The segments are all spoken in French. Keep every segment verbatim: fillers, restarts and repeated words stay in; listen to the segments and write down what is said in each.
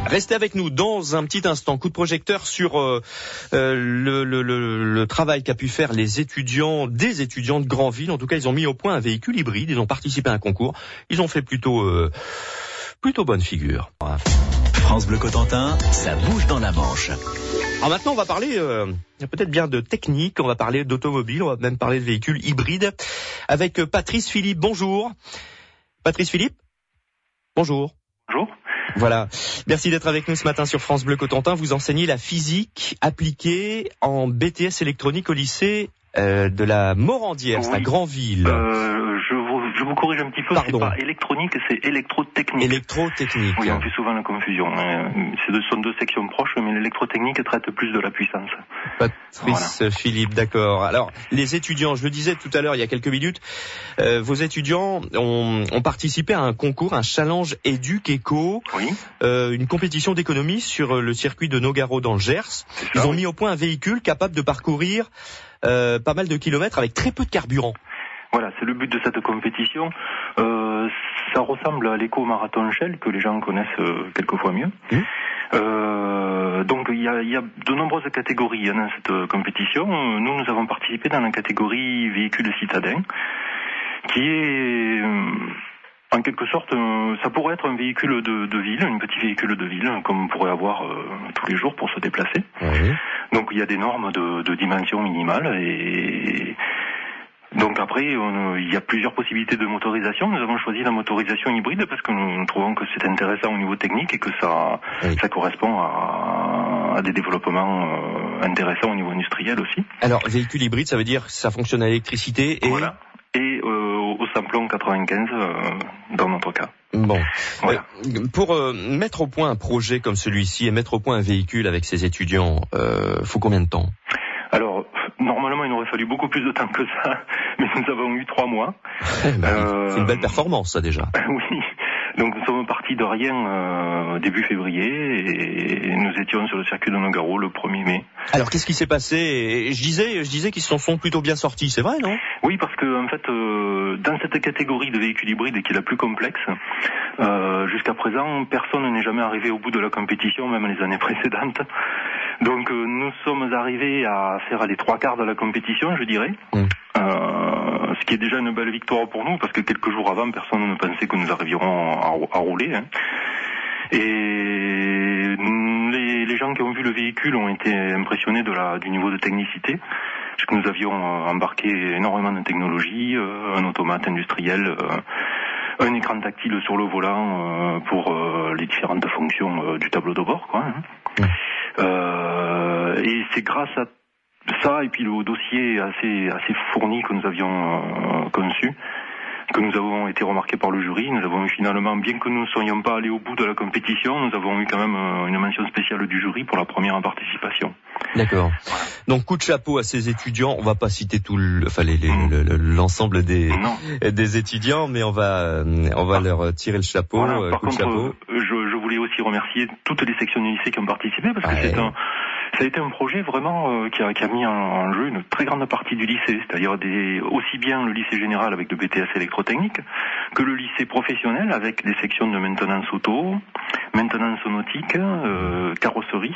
Restez avec nous dans un petit instant. Coup de projecteur sur euh, euh, le, le, le, le travail qu'a pu faire les étudiants, des étudiants de Granville. En tout cas, ils ont mis au point un véhicule hybride. Ils ont participé à un concours. Ils ont fait plutôt, euh, plutôt bonne figure. France Bleu Cotentin, ça bouge dans la Manche. Alors maintenant, on va parler euh, peut-être bien de technique, on va parler d'automobile, on va même parler de véhicules hybrides avec Patrice Philippe. Bonjour. Patrice Philippe. Bonjour. Bonjour. Voilà. Merci d'être avec nous ce matin sur France Bleu Cotentin. Vous enseignez la physique appliquée en B T S électronique au lycée euh, de la Morandière, oui. C'est à Granville. Euh, je vous, je vous corrige un petit peu, Pardon. C'est pas électronique, c'est électrotechnique. Électrotechnique. Oui, on fait souvent la confusion. Ce sont deux sections proches, mais l'électrotechnique traite plus de la puissance. Patrice voilà. Philippe, d'accord. Alors, les étudiants, je le disais tout à l'heure, il y a quelques minutes, euh, vos étudiants ont, ont participé à un concours, un challenge Éduc-Éco, oui. euh, une compétition d'économie sur le circuit de Nogaro dans le Gers. Ils ont mis au point un véhicule capable de parcourir euh, pas mal de kilomètres avec très peu de carburant. Voilà, c'est le but de cette compétition. Euh, ça ressemble à l'éco-marathon Shell, que les gens connaissent euh, quelquefois mieux. Mmh. Euh, donc il y a, y a de nombreuses catégories hein, dans cette compétition. Nous, nous avons participé dans la catégorie véhicule citadin, qui est euh, en quelque sorte, euh, ça pourrait être un véhicule de, de ville, un petit véhicule de ville, comme on pourrait avoir euh, tous les jours pour se déplacer. Mmh. Donc il y a des normes de, de dimension minimale et donc après, on, il y a plusieurs possibilités de motorisation. Nous avons choisi la motorisation hybride parce que nous, nous trouvons que c'est intéressant au niveau technique et que ça, oui. ça correspond à, à des développements euh, intéressants au niveau industriel aussi. Alors, véhicule hybride, ça veut dire que ça fonctionne à l'électricité et... Voilà. Et euh, au samplon quatre-vingt-quinze euh, dans notre cas. Bon. Voilà. Euh, pour euh, mettre au point un projet comme celui-ci et mettre au point un véhicule avec ses étudiants, euh, faut combien de temps ? Alors, normalement, il aurait fallu beaucoup plus de temps que ça, mais nous avons eu trois mois. bah, euh... C'est une belle performance, ça, déjà. Oui. Donc, nous sommes partis de rien euh, début février et nous étions sur le circuit de Nogaro le premier mai. Alors, qu'est-ce qui s'est passé ? Je disais, je disais qu'ils s'en sont plutôt bien sortis, c'est vrai, non ? Oui, parce que en fait, euh, dans cette catégorie de véhicules hybrides qui est la plus complexe, euh, jusqu'à présent, personne n'est jamais arrivé au bout de la compétition, même les années précédentes. Donc euh, nous sommes arrivés à faire les trois quarts de la compétition, je dirais, mmh. euh, ce qui est déjà une belle victoire pour nous, parce que quelques jours avant, personne ne pensait que nous arriverions à, à rouler. Hein. Et les, les gens qui ont vu le véhicule ont été impressionnés de la, du niveau de technicité, parce que nous avions embarqué énormément de technologie, euh, un automate industriel, euh, un écran tactile sur le volant euh, pour euh, les différentes fonctions euh, du tableau de bord, quoi. Hein. Mmh. Euh, et c'est grâce à ça et puis le dossier assez assez fourni que nous avions euh, conçu que nous avons été remarqués par le jury. Nous avons eu finalement, bien que nous ne soyons pas allés au bout de la compétition, nous avons eu quand même euh, une mention spéciale du jury pour la première participation. D'accord. Donc coup de chapeau à ces étudiants. On va pas citer tout le, enfin les, les, mmh. le, l'ensemble des non. des étudiants, mais on va on va ah. leur tirer le chapeau. Voilà. Euh, par coup contre, de chapeau. Je, je voulais aussi remercier toutes les sections du lycée qui ont participé parce que ouais. c'est un ça a été un projet vraiment euh, qui, a, qui a mis en, en jeu une très grande partie du lycée, c'est-à-dire des, aussi bien le lycée général avec le B T S électrotechnique que le lycée professionnel avec des sections de maintenance auto, maintenance nautique, euh, carrosserie.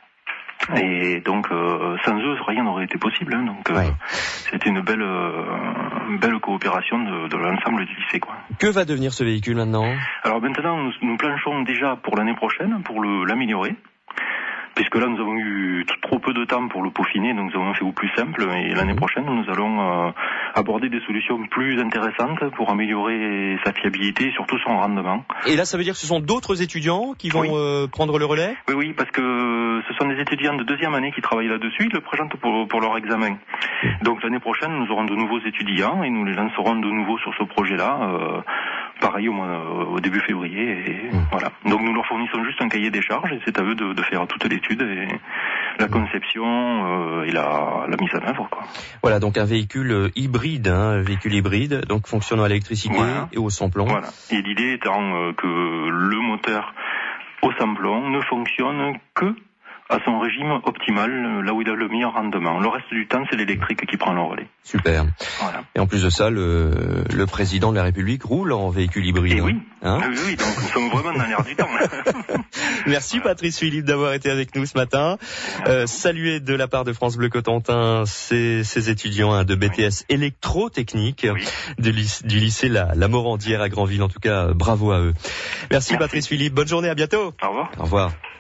Et donc, euh, sans eux, rien n'aurait été possible. Hein, donc, euh, ouais. c'était une belle, euh, belle coopération de, de l'ensemble du lycée, quoi. Que va devenir ce véhicule maintenant ? Alors maintenant, nous, nous planchons déjà pour l'année prochaine pour le, l'améliorer. Puisque là, nous avons eu trop peu de temps pour le peaufiner, donc nous avons fait au plus simple. Et l'année prochaine, nous allons euh, aborder des solutions plus intéressantes pour améliorer sa fiabilité et surtout son rendement. Et là, ça veut dire que ce sont d'autres étudiants qui vont oui. euh, prendre le relais ? Oui, oui, parce que ce sont des étudiants de deuxième année qui travaillent là-dessus. Ils le présentent pour, pour leur examen. Donc l'année prochaine, nous aurons de nouveaux étudiants et nous les lancerons de nouveau sur ce projet-là. Euh, pareil au, mois, au début février. Et mmh. voilà. Donc nous leur fournissons juste un cahier des charges et c'est à eux de, de faire toute l'étude et la conception euh, et la, la mise en œuvre, quoi. Voilà, donc un véhicule hybride, hein, un véhicule hybride, donc fonctionnant à l'électricité voilà. et au samplon. Voilà. Et l'idée étant euh, que le moteur au samplon ne fonctionne que à son régime optimal, là où il a le meilleur rendement. Le reste du temps, c'est l'électrique qui prend le relais. Super. Voilà. Et en plus de ça, le, le président de la République roule en véhicule hybride. Et oui, hein oui, oui, donc nous sommes vraiment dans l'air du temps. Merci voilà. Patrice Philippe d'avoir été avec nous ce matin. Euh, saluer de la part de France Bleu Cotentin ces, ces étudiants hein, de B T S oui. électrotechnique oui. de, du lycée La, la Morandière à Granville. En tout cas, bravo à eux. Merci, Merci. Patrice Philippe. Bonne journée, à bientôt. Au revoir. Au revoir.